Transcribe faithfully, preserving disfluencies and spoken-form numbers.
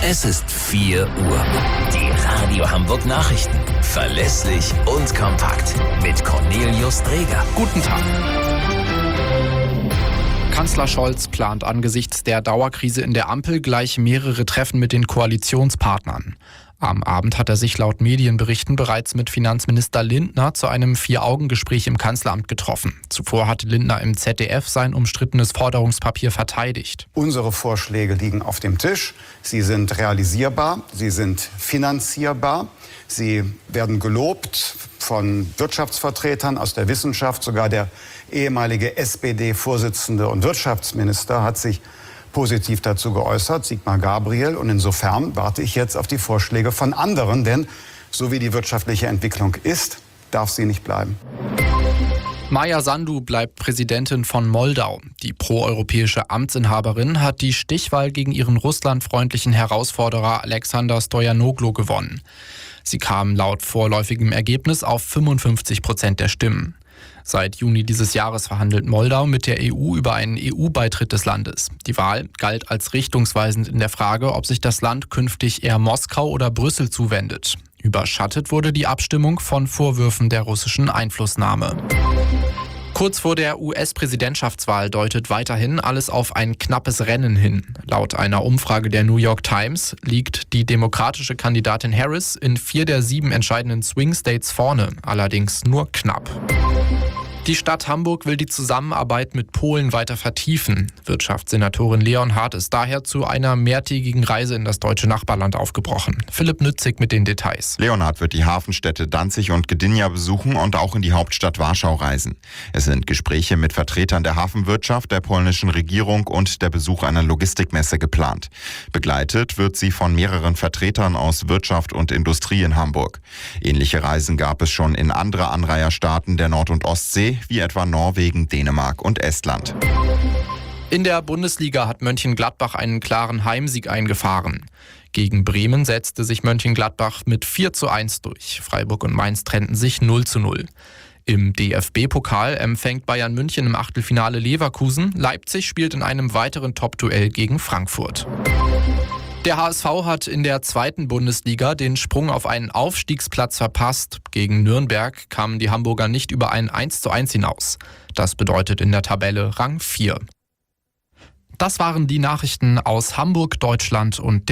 Es ist vier Uhr. Die Radio Hamburg Nachrichten. Verlässlich und kompakt. Mit Cornelius Dreger. Guten Tag. Kanzler Scholz plant angesichts der Dauerkrise in der Ampel gleich mehrere Treffen mit den Koalitionspartnern. Am Abend hat er sich laut Medienberichten bereits mit Finanzminister Lindner zu einem Vier-Augen-Gespräch im Kanzleramt getroffen. Zuvor hatte Lindner im Z D F sein umstrittenes Forderungspapier verteidigt. Unsere Vorschläge liegen auf dem Tisch. Sie sind realisierbar, sie sind finanzierbar. Sie werden gelobt von Wirtschaftsvertretern aus der Wissenschaft. Sogar der ehemalige S P D-Vorsitzende und Wirtschaftsminister hat sich positiv dazu geäußert, Sigmar Gabriel. Und insofern warte ich jetzt auf die Vorschläge von anderen, denn so wie die wirtschaftliche Entwicklung ist, darf sie nicht bleiben. Maja Sandu bleibt Präsidentin von Moldau. Die proeuropäische Amtsinhaberin hat die Stichwahl gegen ihren russlandfreundlichen Herausforderer Alexander Stoyanoglu gewonnen. Sie kam laut vorläufigem Ergebnis auf fünfundfünfzig Prozent der Stimmen. Seit Juni dieses Jahres verhandelt Moldau mit der E U über einen E U-Beitritt des Landes. Die Wahl galt als richtungsweisend in der Frage, ob sich das Land künftig eher Moskau oder Brüssel zuwendet. Überschattet wurde die Abstimmung von Vorwürfen der russischen Einflussnahme. Kurz vor der U S-Präsidentschaftswahl deutet weiterhin alles auf ein knappes Rennen hin. Laut einer Umfrage der New York Times liegt die demokratische Kandidatin Harris in vier der sieben entscheidenden Swing States vorne, allerdings nur knapp. Die Stadt Hamburg will die Zusammenarbeit mit Polen weiter vertiefen. Wirtschaftssenatorin Leonhardt ist daher zu einer mehrtägigen Reise in das deutsche Nachbarland aufgebrochen. Philipp Nützig mit den Details. Leonhardt wird die Hafenstädte Danzig und Gdynia besuchen und auch in die Hauptstadt Warschau reisen. Es sind Gespräche mit Vertretern der Hafenwirtschaft, der polnischen Regierung und der Besuch einer Logistikmesse geplant. Begleitet wird sie von mehreren Vertretern aus Wirtschaft und Industrie in Hamburg. Ähnliche Reisen gab es schon in andere Anrainerstaaten der Nord- und Ostsee, wie etwa Norwegen, Dänemark und Estland. In der Bundesliga hat Mönchengladbach einen klaren Heimsieg eingefahren. Gegen Bremen setzte sich Mönchengladbach mit vier zu eins durch. Freiburg und Mainz trennten sich null zu null. Im D F B-Pokal empfängt Bayern München im Achtelfinale Leverkusen. Leipzig spielt in einem weiteren Top-Duell gegen Frankfurt. Der H S V hat in der zweiten Bundesliga den Sprung auf einen Aufstiegsplatz verpasst. Gegen Nürnberg kamen die Hamburger nicht über ein eins zu eins hinaus. Das bedeutet in der Tabelle Rang vier. Das waren die Nachrichten aus Hamburg, Deutschland und der